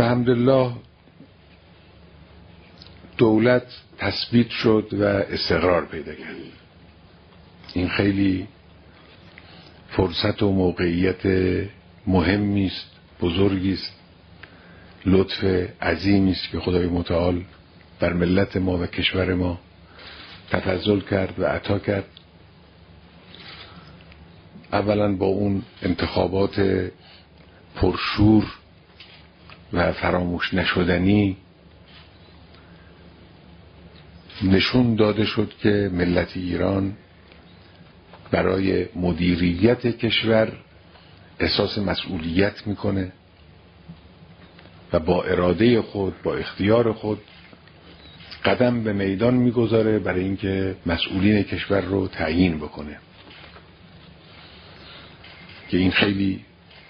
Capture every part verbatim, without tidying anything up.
به حمدالله دولت تثبیت شد و استقرار پیدا کرد. این خیلی فرصت و موقعیت مهمی است، بزرگی است، لطف عظیمی است که خدای متعال بر ملت ما و کشور ما تفضل کرد و عطا کرد. اولا با اون انتخابات پرشور و فراموش نشدنی نشون داده شد که ملت ایران برای مدیریت کشور احساس مسئولیت میکنه و با اراده خود، با اختیار خود قدم به میدان میگذاره برای اینکه مسئولین کشور رو تعیین بکنه، که این خیلی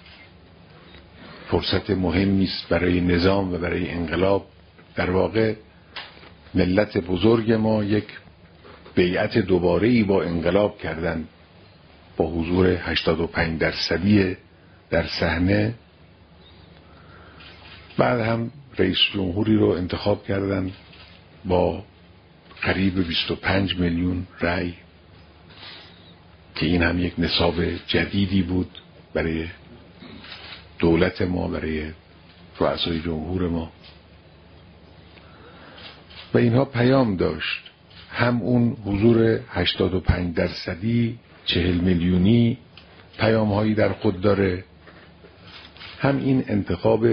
فرصت مهمی است برای نظام و برای انقلاب. در واقع ملت بزرگ ما یک بیعت دوباره‌ای با انقلاب کردن، با حضور هشتاد و پنج درصدی در صحنه. بعد هم رئیس جمهوری رو انتخاب کردن با قریب بیست و پنج میلیون رأی، که این هم یک نصاب جدیدی بود برای دولت ما، برای رؤسای جمهور ما. و اینها پیام داشت، هم اون حضور هشتاد و پنج درصدی چهل میلیونی پیام هایی در خود داره، هم این انتخاب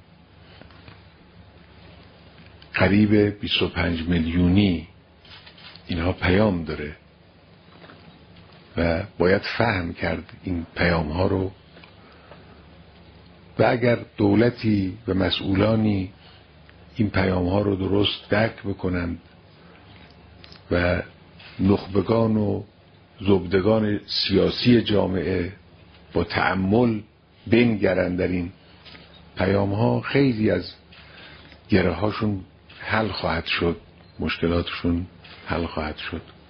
قریب بیست و پنج میلیونی اینها پیام داره و باید فهم کرد این پیام ها رو. و اگر دولتی و مسئولانی این پیام ها رو درست درک بکنند و نخبگان و زبدگان سیاسی جامعه با تأمل بنگرند در این پیام ها، خیلی از گره هاشون حل خواهد شد، مشکلاتشون حل خواهد شد.